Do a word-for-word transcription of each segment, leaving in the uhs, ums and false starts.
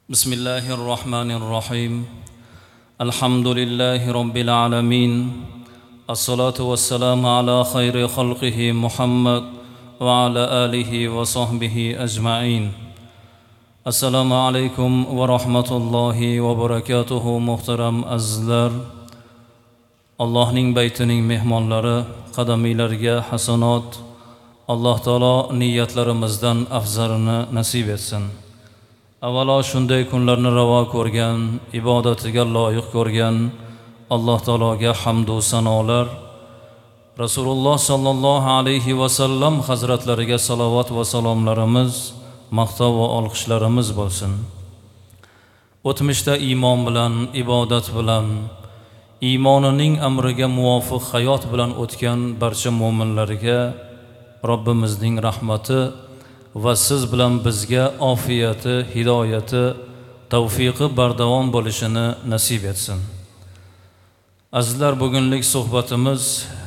بسم الله الرحمن الرحيم الحمد لله رب العالمين الصلاة والسلام على خير خلقه محمد وعلى آله وصحبه أجمعين السلام عليكم ورحمة الله وبركاته محترم azizlar Allohning baytining mehmonlari qadamiylarga hasanot Alloh taolo niyatlarimizdan afzalini nasib etsin. Avvalo shunday kunlarni ravo ko'rgan, ibodatiga loyiq ko'rgan Alloh taologa hamd va sanolar, Rasululloh sallallohu alayhi va sallam hazratlariga salovat va salomlarimiz, maqtov va olqishlarimiz bo'lsin. O'tmishda iymon bilan, ibodat bilan, iymonining amriga muvofiq hayot bilan o'tgan barcha mu'minlarga Robbimizning rahmati va siz bilan bizga ofiyati, hidoyati, tavfiqi bardavom bo'lishini nasib etsin. Azizlar, bugunlik suhbatimiz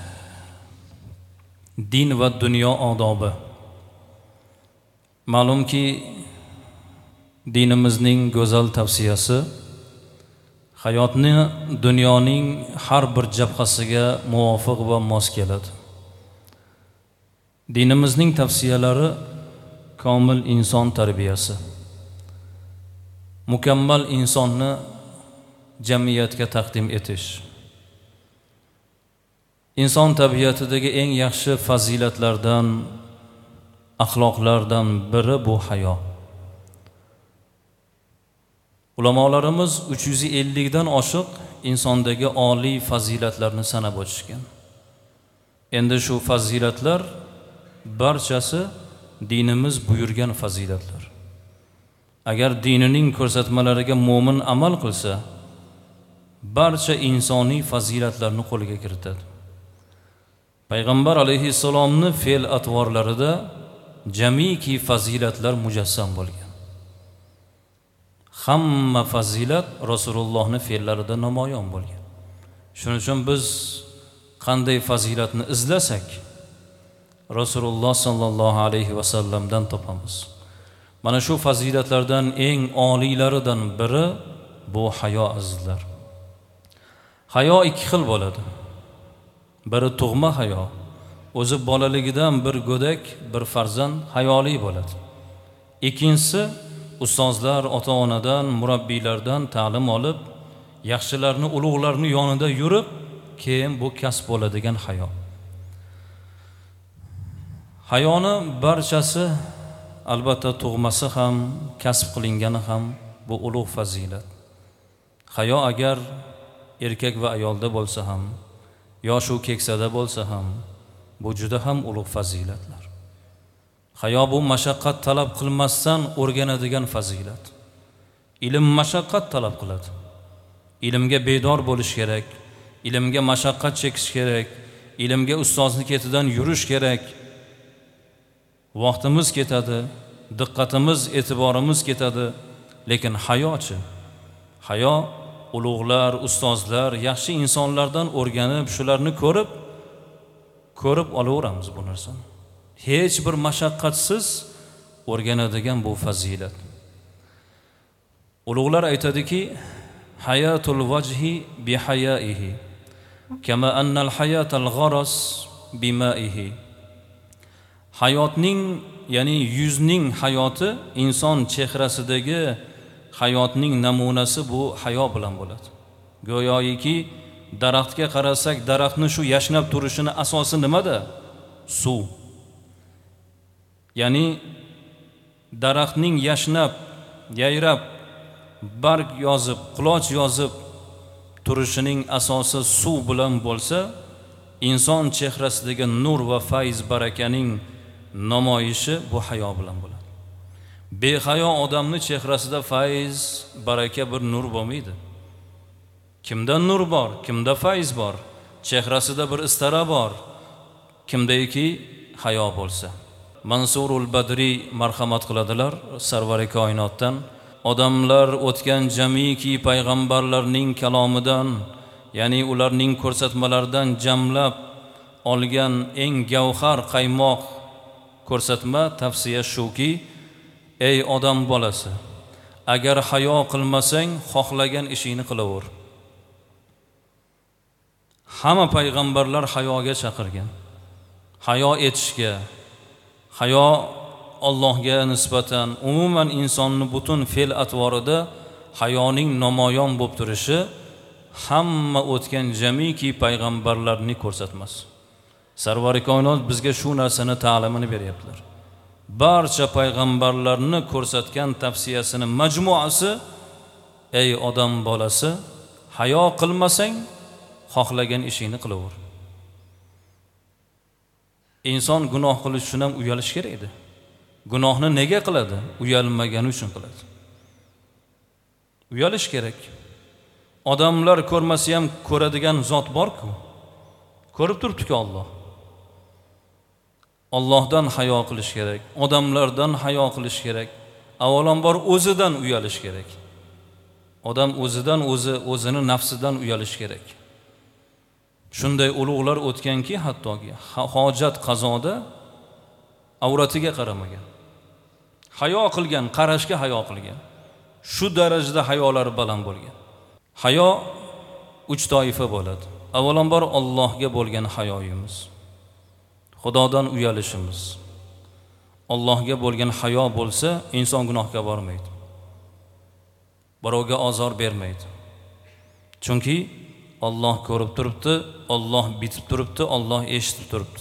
din va dunyo odobi. Ma'lumki, dinimizning go'zal tavsiyasi hayotni dunyoning har bir jabhasiga muvofiq va mos keladi. Dinimizning tavsiyalari komil inson tarbiyasi. Mukammal insonni jamiyatga taqdim etish. Inson tabiatidagi eng yaxshi fazilatlardan, axloqlardan biri bu hayo. Ulamolarimiz uch yuz ellik dan oshiq insondagi oliy fazilatlarni sanab o'tishgan. Endi shu fazilatlar barchasi dinimiz buyurgan fazilatlar. Agar dinining ko'rsatmalariga mo'min amal qilsa, barcha insoniy fazilatlarni qo'lga kiritadi. Payg'ambar alayhissalomning fe'l atvorlarida jamiki fazilatlar mujassam bo'lgan. Hamma fazilat Rasulullohning fe'llarida namoyon bo'lgan. Shuning uchun biz qanday fazilatni izlasak, Rasululloh sallallohu alayhi va sallamdan topamiz. Mana shu fazilatlardan eng oliylaridan biri bu hayo, azizlar. Hayo ikki xil bo'ladi. Biri tug'ma hayo. O'zi bolaligidan bir go'dak, bir farzand hayoli bo'ladi. Ikkinchisi ustozlar, ota-onadan, murabbiylardan ta'lim olib, yaxshilarni, ulug'larni yonida yurib, keyin bu kasb bo'ladigan hayo. Hayoni barchasi, albatta tug'masi ham, kasb qilingani ham bu ulug' fazilat. Hayo agar erkak va ayolda bo'lsa ham, yosh u keksada bo'lsa ham, bu juda ham ulug' fazilatlar. Hayo bu mashaqqat talab qilmasdan o'rganadigan fazilat. Ilm mashaqqat talab qiladi. Ilmga bedor bo'lish kerak, ilmga mashaqqat chekish kerak, ilmga ustozning ketidan yurish kerak. Vaqtimiz ketadi, diqqatimiz, e'tiborimiz ketadi, lekin hayochi? Hayo ulug'lar, ustozlar, yaxshi insonlardan o'rganib, shularni ko'rib, ko'rib olaveramiz bu narsani. Hech bir mashaqqatsiz o'rganadigan bu fazilat. Ulug'lar aytadiki, hayatul vajhi bi hayaihi, kama annal hayatal gharas bimaihi. Hayotning, ya'ni yuzning hayoti, inson chehrasidagi hayotning namunasi bu hayo bilan bo'ladi. Go'yoki daraxtga qarasak, daraxtning shu yashnab turishini asosi nimada? Suv. Ya'ni daraxtning yashnab, yayrab, barg yozib, quloch yozib turishining asosi suv bilan bo'lsa, inson chehrasidagi nur va fayz barakaning namoyishi bu hayo bilan bo'ladi. Behayo odamning chehrasida fayz, baraka, bir nur bo'lmaydi. Kimda nur bor, kimda fayz bor, chehrasida bir istara bor, kimdaki hayo bo'lsa. Mansurul Badri marhamat qiladilar sarvari koinotdan. Odamlar o'tgan jamiki payg'ambarlarning kalomidan, ya'ni ularning ko'rsatmalaridan jamlab olgan eng gavhar qaymoq ko'rsatma, tavsiya shuki: ey odam bolasi, agar hayo qilmasang xohlagan ishingni qilaver. Hamma payg'ambarlar hayoga chaqirgan. Hayo etishga, hayo Allohga nisbatan umuman insonning butun fe'l atvorida hayoning namoyon bo'lib turishi hamma o'tgan jamiki payg'ambarlarning ko'rsatmasi. Sarvari koinot bizga shu narsani ta'limini beryaptilar. Barcha payg'ambarlarni ko'rsatgan tavsiyasini majmuasi, ey odam bolasi, hayo qilmasang xohlagan ishingni qilaver. Inson gunoh qilish uchun ham uyalish kerak edi. Gunohni nega qiladi? Uyalmagani uchun qiladi. Uyalish kerak. Odamlar ko'rmasa ham ko'radigan zot bor-ku. Ko'rib turibdi-ku Alloh. Allohdan hayo qilish kerak, odamlardan hayo qilish kerak. Avvalambor o'zidan uyalish kerak. Odam o'zidan o'zi, o'zini nafsidan uyalish kerak. Shunday ulug'lar o'tganki, hattoki hojat qazoda avratiga qaramagan. Hayo qilgan, qarashga hayo qilgan. Shu darajada hayolari baland bo'lgan. Hayo uch toifa bo'ladi. Avvalambor Allohga bo'lgan hayoyimiz. Xudodan uyalishimiz. Allohga bo'lgan hayo bo'lsa, inson gunohga bormaydi. Birovga ozor bermaydi. Chunki Alloh ko'rib turibdi, Alloh bitib turibdi, Alloh eshitib turibdi.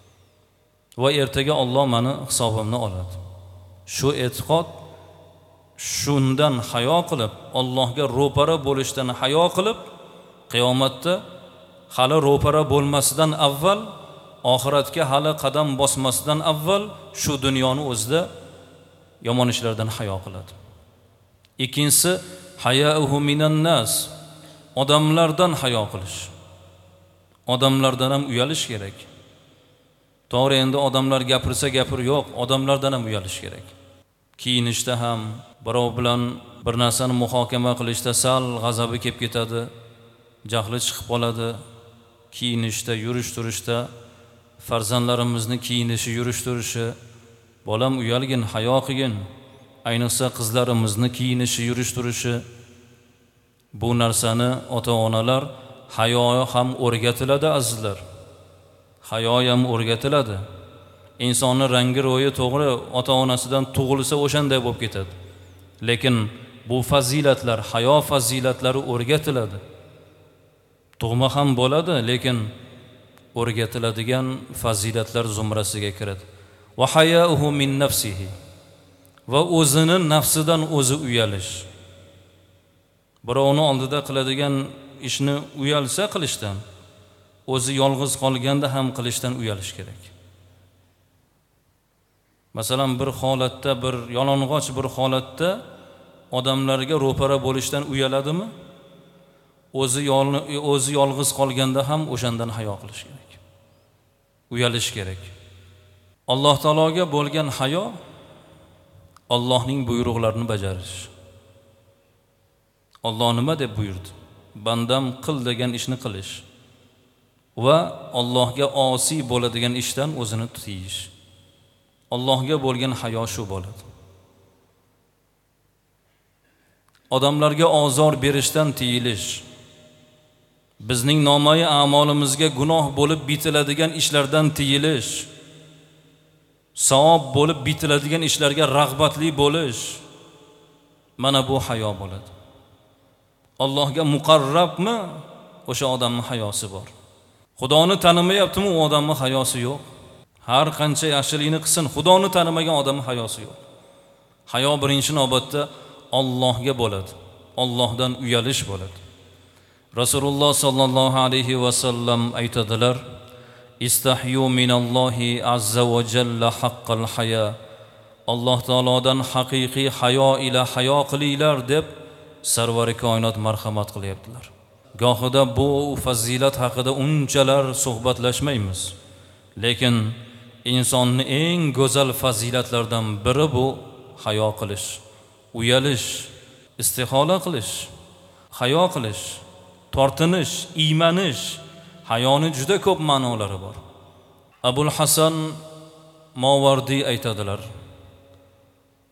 Va ertaga Alloh meni hisobimni oladi. Shu e'tiqod, shundan hayo qilib, Allohga ro'para bo'lishdan hayo qilib, qiyomatda hali ro'para bo'lmasidan avval, oxiratga hali qadam bosmasidan avval shu dunyoni o'zida yomon ishlardan hayo qiladi. Ikkinchisi hayauhu minan nas, odamlardan hayo qilish. Odamlardan ham uyalish kerak. To'g'ri, endi odamlar gapirsa gapir yo'q, odamlardan ham uyalish kerak. Kiyinishda ham birov bilan bir narsani muhokama qilishda sal g'azabi kelib ketadi, jahli chiqib qoladi. Kiyinishda, yurish turishda, farzandlarimizni kiyinishi, yurish turishi, bolam uyalgin, hayo qilgin. Ayniqsa qizlarimizni kiyinishi, yurish turishi, bu narsani ota-onalar hayo ham o'rgatiladi azizlar. Hayo ham o'rgatiladi. Insonning rangi ro'yi to'g'ri ota-onasidan tug'ilsa o'shanday bo'lib ketadi. Lekin bu fazilatlar, hayo fazilatlari o'rgatiladi. Tug'ma ham bo'ladi, lekin o'rgatiladigan fazilatlar zumrasiga kiradi. Va hayauhu min nafsihi, va o'zining nafsidan o'zi uyalish. Birovning oldida qiladigan ishni uyalsa qilishdan, o'zi yolg'iz qolganda ham qilishdan uyalish kerak. Masalan, bir holatda, bir yalang'och bir holatda odamlarga ro'para bo'lishdan uyaladimi? O'zi o'zi yolg'iz qolganda ham o'shandan hayo qilish kerak. Uyalish kerak. Alloh taologa bo'lgan hayo Allohning buyruqlarini bajarish. Alloh nima deb buyurdi? Bandam qil degan ishni qilish va Allohga osiy bo'ladigan ishdan o'zini tiyish. Allohga bo'lgan hayo shu bo'ladi. Odamlarga ozor berishdan tiyilish. Bizning nomai a'molimizga gunoh bo'lib bitiladigan ishlardan tiyilish. Savob bo'lib bitiladigan ishlarga rag'batli bo'lish. Mana bu hayo bo'ladi. Allohga muqarrabmi? O'sha odamning hayosi bor. Xudoni tanimayaptimi? U odamning hayosi yo'q. Har qancha yaxshilikni qilsin, Xudoni tanimagan odamning hayosi yo'q. Hayo birinchi navbatda Allohga bo'ladi. Allohdan uyalish bo'ladi. Rasululloh sallallohu alayhi va sallam aytadilar: "Istahyu minallohi azza va jalla haqqal haya." Alloh taolodan haqiqiy hayo ila hayo qilinglar deb sarvari koinot marhamat qilyaptilar. Gohida bu fazilat haqida unchalar suhbatlashmaymiz. Lekin insonning eng go'zal fazilatlardan biri bu hayo qilish, uyalish, istihola qilish, hayo qilish, tortinish, iymanish. Hayoni juda ko'p ma'nolari bor. Abul Hasan Movardi aytadilar: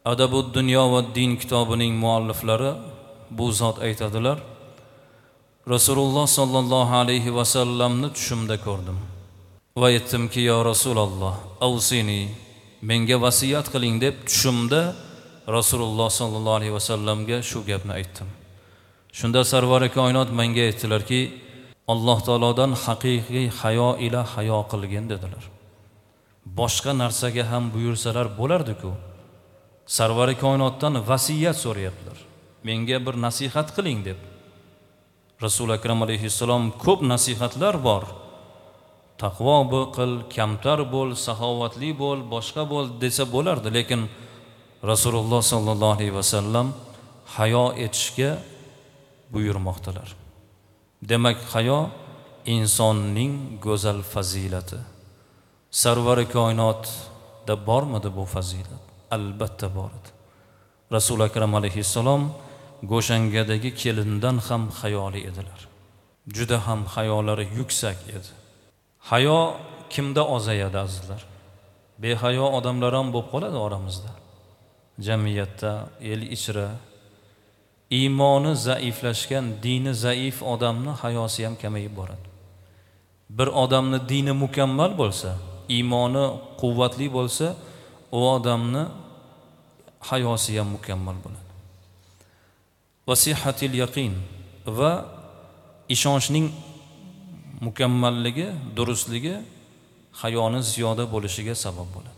Adabud dunyo va din kitobining mualliflari bu zot aytadilar: Rasululloh sallallohu alayhi va sallamni tushimda ko'rdim va aytdimki, yo Rasululloh, avsini, menga vasiyat qiling deb tushimda Rasululloh sallallohu alayhi va sallamga shu gapni aytdim. Shunda sarvari koinot menga aytdilarki, Alloh taolodan haqiqiy hayo ila hayo qilgin dedilar. Boshqa narsaga ham buyursalar bo'lardi-ku. Sarvari koinotdan vasiyat so'rayaptilar. Menga bir nasihat qiling deb. Rasul akram alayhissalom ko'p nasihatlar bor. Taqvo qil, kamtar bo'l, saxovatli bo'l, boshqa bo'l desa bo'lardi, lekin Rasululloh sallallohu alayhi va sallam hayo etishga buyurmoqdalar. Demak, hayo insonning go'zal fazilati. Sarvari koinotda bormidi bu fazilat? Albatta bor edi. Rasul akram alayhissalom go'shangadagi kelindan ham hayoli edilar. Juda ham hayolari yuksak edi. Hayo kimda ozayadi azizlar? Behayo odamlar ham bo'lib qoladi oramizda. Jamiyatda, el ichra iymoni zaiflashgan, dini zaif odamni hayosi ham kamayib boradi. Bir odamni dini mukammal bo'lsa, iymoni quvvatli bo'lsa, u odamni hayosi ham mukammal bo'ladi. Vasihatil yaqin va ishonchning mukammalligi, durustligi hayoni ziyoda bo'lishiga sabab bo'ladi.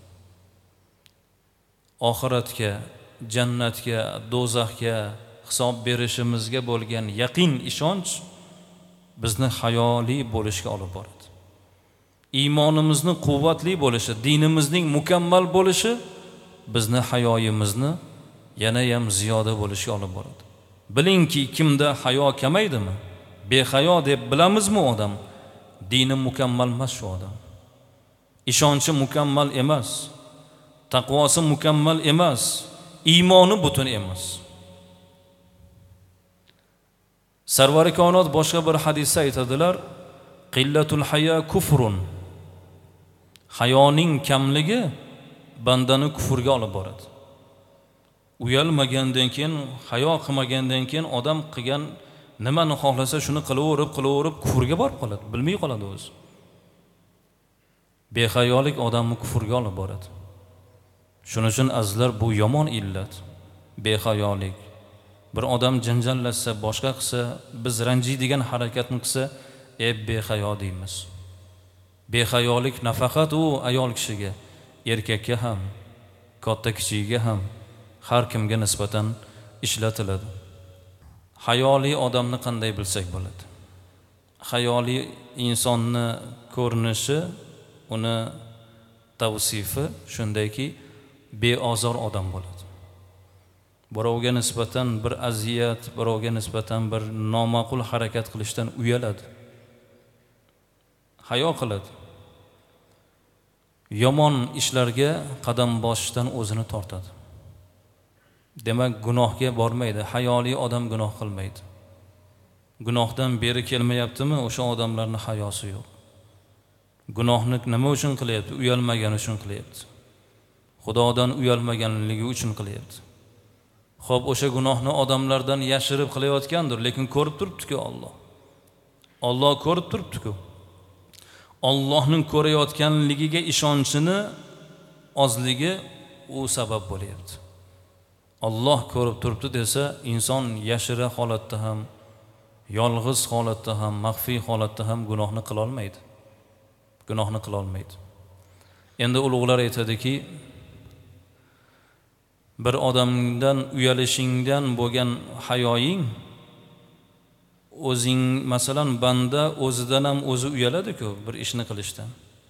Oxiratga, jannatga, do'zaxga hisob berishimizga bo'lgan yaqin ishonch bizni hayoli bo'lishga olib boradi. Iymonimizni quvvatli bo'lishi, dinimizning mukammal bo'lishi bizni hayoyimizni yana ham ziyoda bo'lishga olib boradi. Bilingki, kimda hayo kamaydimi, behayo deb bilamizmi odam, dini mukammal emas shu odam. Ishonchi mukammal emas, taqvosi mukammal emas, iymoni butun emas. Sarvari koinot boshqa bir hadisda aytadilar: qillatul haya kufrun. Hayoning kamligi bandani kufrga olib boradi. Uyalmagandan keyin, hayo qilmagandan keyin odam qilgan nimani xohlasa shuni qilaverib, qilaverib kufrga borib qoladi, bilmay qoladi o'zi. Behayolik odamni kufrga olib boradi. Shuning uchun azizlar, bu yomon illat. Behayolik. Bir odam janjallashsa, boshqa qilsa, biz ranjiydigan harakatni qilsa, "Ey behayo" deymiz. Behayolik nafaqat u ayol kishiga, erkakka ham, katta kichigiga ham, har kimga nisbatan ishlatiladi. Hayoli odamni qanday bilsak bo'ladi? Hayoli insonni ko'rinishi, uni tavsifi shundayki, beozor odam bo'ladi. Birovga nisbatan bir aziyat, birovga nisbatan bir noma'qul harakat qilishdan uyaladi. Hayo qiladi. Yomon ishlarga qadam bosishdan o'zini tortadi. Demak, gunohga bormaydi. Hayoli odam gunoh qilmaydi. Gunohdan beri kelmayaptimi, o'sha odamlarning hayosi yo'q. Gunohni nima uchun qilyapti? Uyalmagani uchun qilyapti. Xudodan uyalmaganligi uchun qilyapti. Xo'p, o'sha gunohni odamlardan yashirib qilayotgandir, lekin ko'rib turibdi-ku Alloh. Alloh ko'rib turibdi-ku. Allohning ko'rayotganligiga ishonchini ozligi u sabab bo'lyapti. Alloh ko'rib turibdi desa, inson yashira holatda ham, yolg'iz holatda ham, maxfiy holatda ham gunohni qila olmaydi. Gunohni qila olmaydi. Endi ulug'lar aytadiki, bir odamdan uyalishingdan bo'lgan hayoying, o'zing, masalan, banda o'zidan ham o'zi uyaladi-ku bir ishni qilishdan.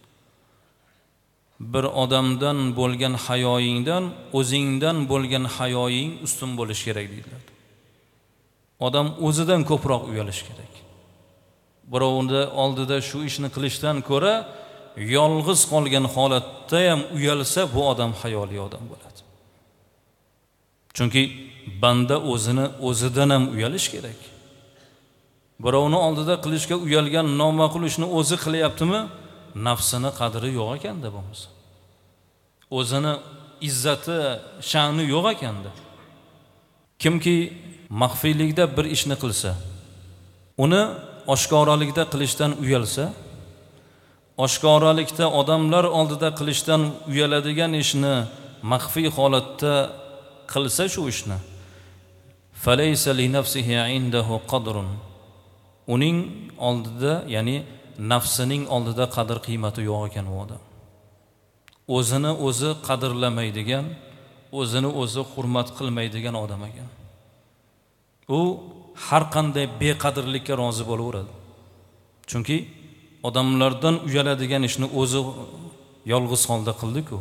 Bir odamdan bo'lgan hayoyingdan o'zingdan bo'lgan hayoying ustun bo'lish kerak deydilar. Odam o'zidan ko'proq uyalish kerak. Birovning oldida shu ishni qilishdan ko'ra yolg'iz qolgan holatda ham uyalsa, bu odam hayoli odam bo'ladi. Chunki banda o'zini o'zidan ham uyalish kerak. Birovning oldida qilishga uyalgan noma'qul ishni o'zi qilyaptimi? Nafsini qadri yo'q ekanda bo'lmasa. O'zini izzati, sha'ni yo'q ekanda. Kimki maxfiylikda bir ishni qilsa, uni oshkoralikda qilishdan uyalsa, oshkoralikda odamlar oldida qilishdan uyaladigan ishni maxfiy holatda qilsa shu ishni, falaysa li nafsihi indahu qadrun, uning oldida, ya'ni nafsining oldida qadr qiymati yo'q ekan u odam. O'zini o'zi qadrlamaydigan, o'zini o'zi hurmat qilmaydigan odam ekan. U har qanday beqadrlikka rozi bo'laveradi. Chunki odamlardan uyaladigan ishni o'zi yolg'iz holda qildi-ku.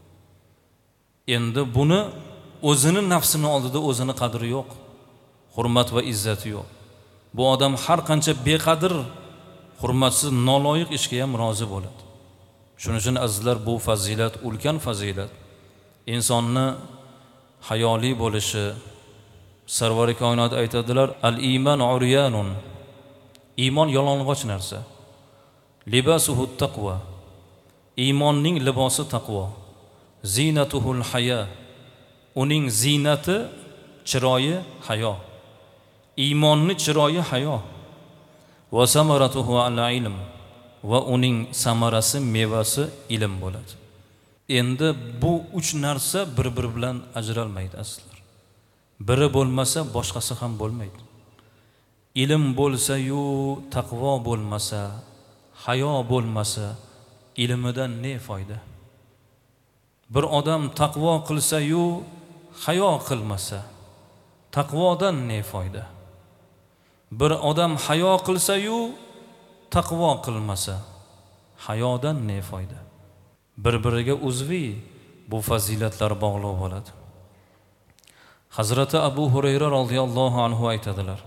Endi buni o'zini nafsini oldida o'zini qadri yo'q, hurmat va izzati yo'q. Bu odam har qancha beqadr, hurmatsiz, noloyiq ishga ham rozi bo'ladi. Shuning uchun azizlar, bu fazilat ulkan fazilat. Insonni hayoli bo'lishi, Sarvari koinot aytadilar, al-iman uryanun. Iymon yalang'och narsa. Libasuhu taqvo. Iymonning libosi taqvo. Zinatuhul haya. Uning zinati, chiroyi hayo. Iymonning chiroyi hayo. Va samaratuhu al-ilm. Va uning samarasi, mevasi ilm bo'ladi. Endi bu uch narsa bir-biri bilan ajralmaydi aslar. Biri bo'lmasa boshqasi ham bo'lmaydi. Ilm bo'lsa-yu, taqvo bo'lmasa, hayo bo'lmasa, ilmidan ne foyda? Bir odam taqvo qilsa-yu, hayo qilmasa, taqvodan ne foyda? Bir odam hayo qilsa-yu, taqvo qilmasa, hayodan ne foyda? Bir-biriga uzviy bu fazilatlar bog'liq bo'ladi. Hazrati Abu Hurayra radhiyallohu anhu aytadilar.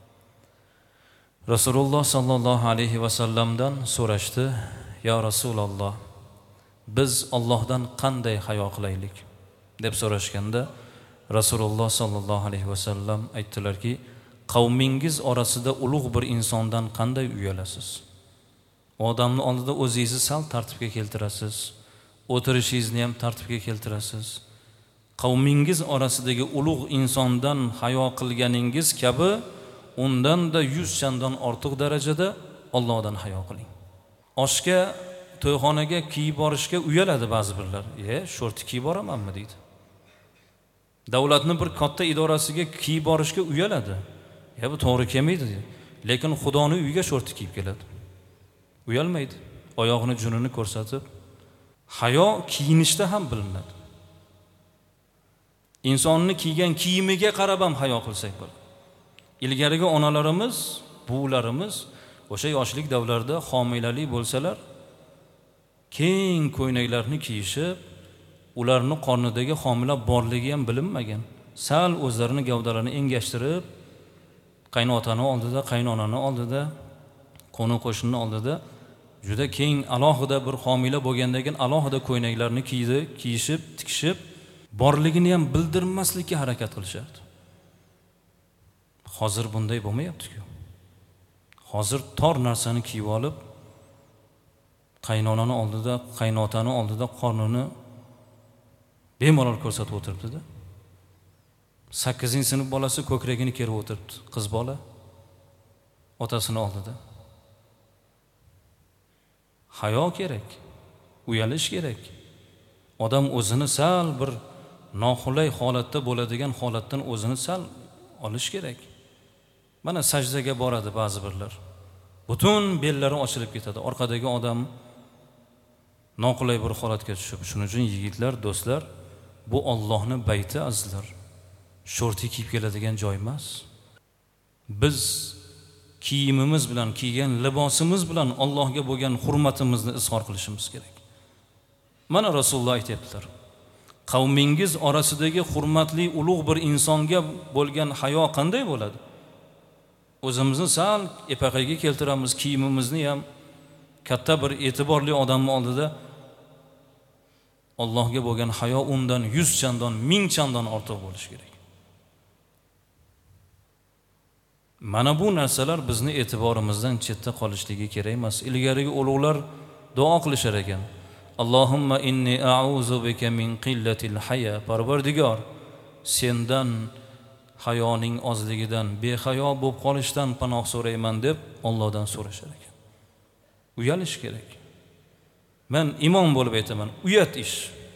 Rasululloh sallallohu alayhi va sallamdan so'rashdi: "Ya Rasululloh, biz Allohdan qanday hayo qilaylik?" deb so'rashganda Rasululloh sallallohu alayhi va sallam aytdilarki: "Qavmingiz orasida ulug' bir insondan qanday uyalasiz? O odamning oldida o'zingizni sal tartibga keltirasiz, o'tirishingizni ham tartibga keltirasiz. Qavmingiz orasidagi ulug' insondan hayo qilganingiz kabi undan da yuz chandon ortiq darajada Allohdan hayo qiling." Oshga, to'yxonaga kiyib borishga uyaladi ba'zi birlar. "E, shorti kiyib boramanmi?" deydi. Davlatning bir katta idorasiga kiyib borishga uyaladi. "Ya bu to'g'ri kelmaydi" deydi. Lekin Xudoning uyiga shorti kiyib keladi. Uyalmaydi. Oyog'ini, junini ko'rsatib, hayo kiyinishda ham bilinadi. Insonni kiygan kiyimiga qarab ham hayo qilsak bo'ladi. Ilgarigi onalarimiz, buvilarimiz o'sha yoshlik davrlarida homilalik bo'lsalar, keng ko'ynaklarni kiyishib, ularning qornidagi homila borligi ham bilinmagan. Sal o'zlarini gavdalarini engashtirib, qaynotani oldida, qaynonani oldida, qo'ni qo'shni oldida juda keng alohida bir homila bo'lgandan keyin alohida ko'ynaklarni kiydi, kiyishib, tikishib, borligini ham bildirmaslikka harakat qilishardi. Hozir bunday bo'lmayapti-ku. Hozir tor narsani kiyib olib, qaynonani oldida, qaynotani oldida qornini bemalol ko'rsatib o'tiribdi-da. sakkizinchi sinf bolasi ko'kragini kerib o'tiribdi, qiz bola otasini oldida. Hayo kerak, uyalish kerak. Odam o'zini sal bir noqulay holatda bo'ladigan holatdan o'zini sal olish kerak. Mana sajdaga boradi ba'zi birlar. Butun bellari ochilib ketadi. Orqadagi odam noqulay bir holatga tushib. Shuning uchun yigitlar, do'stlar, bu Allohning bayti azizlar. Shorti kiyib keladigan joy emas. Biz kiyimimiz bilan, kiygan libosimiz bilan Allohga bo'lgan hurmatimizni izhor qilishimiz kerak. Mana Rasululloh aytibdilar. Qavmingiz orasidagi hurmatli ulug' bir insonga bo'lgan hayo qanday bo'ladi? O'zimizni sal epaqaga keltiramiz, kiyimimizni ham katta bir e'tiborli odamning oldida Allohga bo'lgan hayo undan yuz chandon, ming chandon ortiq bo'lishi kerak. Mana bu narsalar bizni e'tiborimizdan chetda qolishligi kerak emas. Ilgarigi ulug'lar duo qilishar ekan. Allohumma inni a'uzu bika min qillatil haya. Parvardigor, sendan hayoning ozligidan, behayo bo'lib qolishdan panoh so'rayman deb Allohdan so'rashar ekan. Uyalish kerak. Men imom bo'lib aytaman, uyat ish.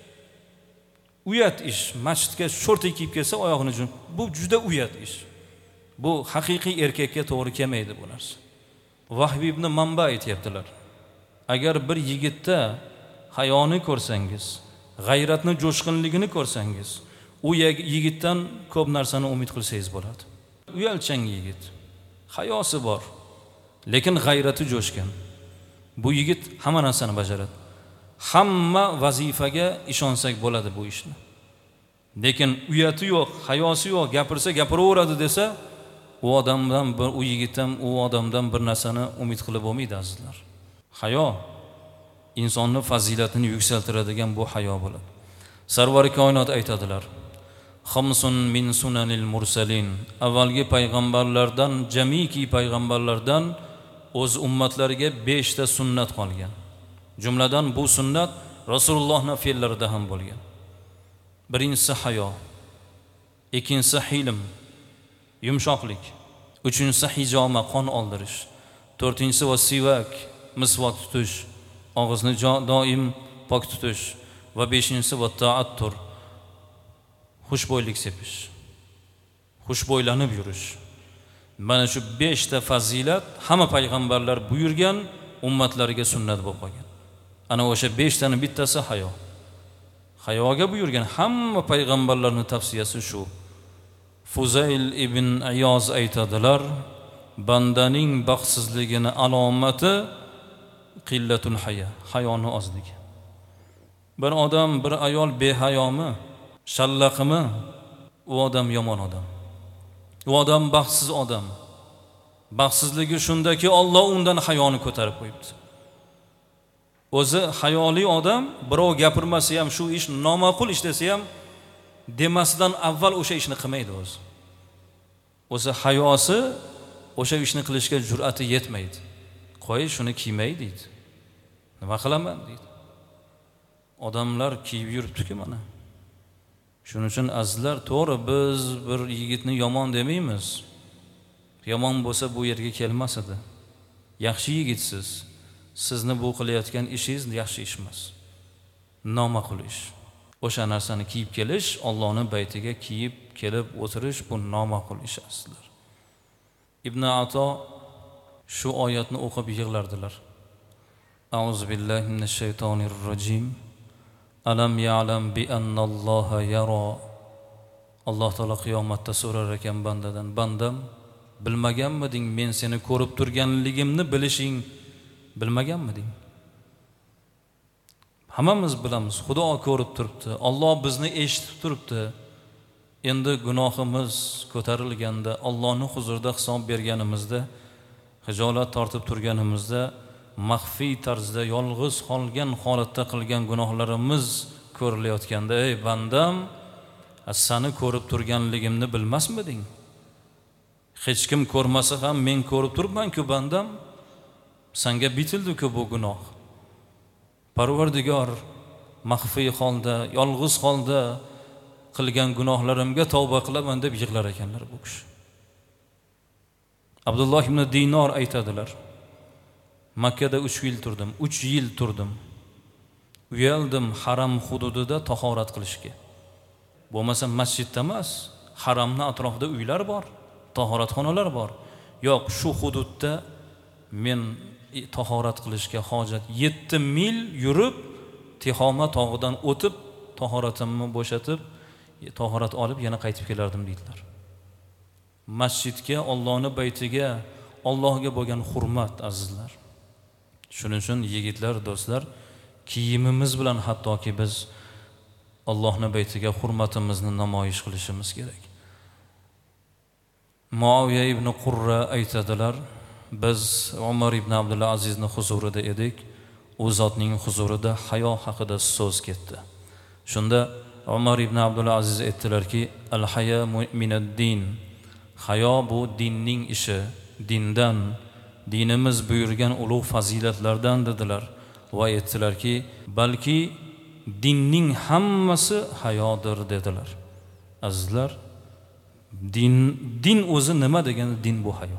Uyat ish. Masjidga shorti kiyib kelsa oyog'ini jun. Bu juda uyat ish. Bu haqiqiy erkakka to'g'ri kelmaydi bu narsa. Vahbiy ibn Manba aytibdilar. Agar bir yigitda hayoni ko'rsangiz, g'ayratni, jo'shqinligini ko'rsangiz, u yigitdan ko'p narsani umid qilsangiz bo'ladi. Uyalchang yigit, hayosi bor, lekin g'ayrati jo'shgan. Bu yigit hamma narsani bajaradi. Hamma vazifaga ishonsak bo'ladi bu ishni. Lekin uyati yo'q, hayosi yo'q, gapirsa gapiraveradi desa, u odamdan bir u yigitdan, u odamdan bir narsani umid qilib bo'lmaydi azizlar. Hayo insonni fazilatini yuksaltiradigan bu hayo bo'ladi. Sarvari koinot aytadilar: "Khamsun min sunanil mursalin." Avvalgi payg'ambarlardan, jamiki payg'ambarlardan o'z ummatlariga besh ta sunnat qolgan. Jumladan bu sunnat Rasulullohning fe'llarida ham bo'lgan. Birinchisi hayo, ikkinchisi hilm, yumshoqlik, uchinchisi hijoma, qon oldirish, to'rtinchisi va sivak, misvok tutish, og'izni doim pok tutish va beshinchisi va ta'attur, xushbo'ylik sepish, xushbo'ylanib yurish. Mana shu besh ta fazilat hamma payg'ambarlar buyurgan, ummatlariga sunnat bo'lib qolgan. Ana o'sha besh taning bittasi hayo. Hayoga buyurgan hamma payg'ambarlarning tavsiyasi shu. Fuzayl ibn Ayoz aytadilar: bandaning baxtsizligini alomati qillatul haya, hayoni ozligi. Bir odam, bir ayol behayomi, shallaqimi, u odam yomon odam. U odam baxtsiz odam. Baxtsizligi shundaki, Alloh undan hayoni ko'tarib qo'yibdi. O'zi hayoli odam birov gapirmasa ham, shu ish noma'qul ish desa ham, demasidan avval o'sha ishni qilmaydi o'zi. O'zi hayosi o'sha ishni qilishga jur'ati yetmaydi. Qo'y shuni kiymay deydi. Nima qilaman deydi. Odamlar kiyib yuribdi-ku mana. Shuning uchun azizlar, to'g'ri biz bir yigitni yomon demaymiz. Yomon bo'lsa bu yerga kelmas edi. Yaxshi yigitsiz. Sizni bu qilayotgan ishingiz yaxshi ish emas. Noma'qul ish. O'sha narsani kiyib kelish, Allohning baytiga kiyib kelib o'tirish bu noma'qul ish azizlar. Ibn Ato shu oyatni o'qib yig'lardilar. A'udzu billahi minash shaytonir rojim. Alam ya'lam bi annalloha yara. Alloh taolo qiyomatda so'rar ekan bandadan: bandam, bilmaganmiding men seni ko'rib turganligimni bilishing, bilmaganmiding? Hammamiz bilamiz, Xudo ko'rib turibdi, Alloh bizni eshitib turibdi. Endi gunohimiz ko'tarilganda, Allohning huzurida hisob berganimizda, hijolat tortib turganimizda, maxfiy tarzda yolg'iz qolgan holatda qilgan gunohlarimiz ko'rilayotganda, ey bandam, seni ko'rib turganligimni bilmasmiding? Hech kim ko'rmasa ham men ko'rib turibman-ku bandam. Senga bitildi-ku bu gunoh. Parvardigor, maxfiy holda, yolg'iz holda qilgan gunohlarimga tavba qilaman deb yig'lar ekanlar bu kishi. Abdulloh ibn Dinor aytadilar: Makkada uch yil turdim, uch yil turdim. Uyaldim haram hududida tahorat qilishga. Bo'lmasa masjidda emas, haramning atrofida uylar bor, tahoratxonalar bor. Yo'q, shu hududda men tahorat qilishga hojat yetti mil yurib, Tihoma tog'idan o'tib, tahoratimni bo'shatib, tahorat olib yana qaytib kelardim deydilar. Masjidga, Allohning baytiga, Allohga bo'lgan hurmat azizlar. Shuning uchun yigitlar, do'stlar, kiyimimiz bilan hattoki biz Allohning baytiga hurmatimizni namoyish qilishimiz kerak. Muaviya ibn Qurra aytadilar: biz Umar ibn Abdul Azizning huzurida edik. U zotning huzurida hayo haqida so'z ketdi. Shunda Umar ibn Abdul Aziz aytdilarki: al-haya minad-din. Hayo bu dinning ishi, dindan, dinimiz buyurgan ulug' fazilatlardan dedilar. va aytdilarki, balki dinning hammasi hayodir dedilar. Azizlar, din din o'zi nima degani? Din bu hayo.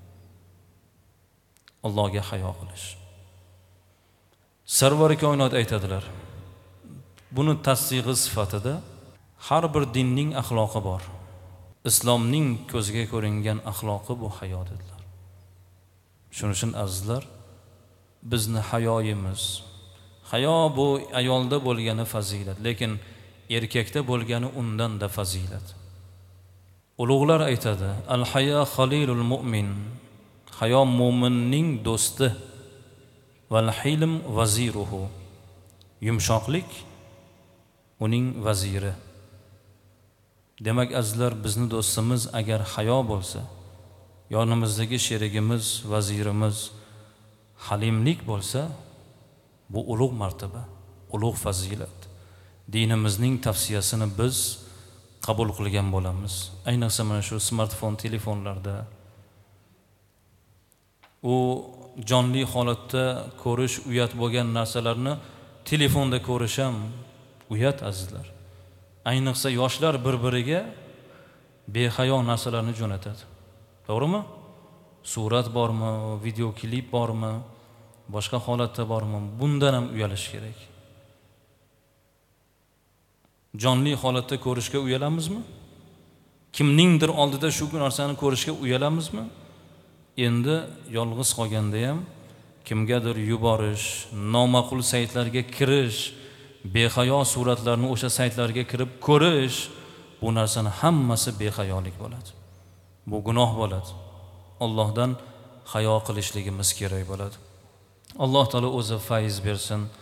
Allohga hayo qilish. Sarvari koinot aytadilar, buni tasdig'i sifatida har bir dinning axloqi bor. Islomning ko'zga ko'ringan axloqi bu hayo dedilar. Shuning uchun azizlar, bizni hayoyimiz, hayo bu ayolda bo'lgani fazilat, lekin erkakda bo'lgani undan da fazilat. Ulug'lar aytadi, al-haya khalilul mu'min, hayo mu'minning do'sti, val hilm vaziruhu, yumshoqlik uning vaziri. Demak azizlar, bizni do'stimiz agar hayo bo'lsa, yonimizdagi sherigimiz, vazirimiz halimlik bo'lsa, bu ulug' martaba, ulug' fazilat. Dinimizning tavsiyasini biz qabul qilgan bo'lamiz. Ayniqsa mana shu smartfon, telefonlarda u jonli holatda ko'rish uyat bo'lgan narsalarni telefonda ko'rish ham uyat azizlar. Ayniqsa yoshlar bir-biriga behayo narsalarni jo'natadi. To'g'rimi? Surat bormi, video klip bormi, boshqa holatda bormi? Bundan ham uyalish kerak. Jonli holatda ko'rishga uyalamizmi? Kimningdir oldida shu narsani ko'rishga uyalamizmi? Endi yolg'iz qolganda ham kimgadir yuborish, noma'qul saytlarga kirish, behayo suratlarni o'sha saytlarga kirib ko'rish, bu narsani hammasi behayolik bo'ladi. Bu gunoh bo'ladi. Allohdan hayo qilishligimiz kerak bo'ladi. Alloh taolo o'zi fayz bersin.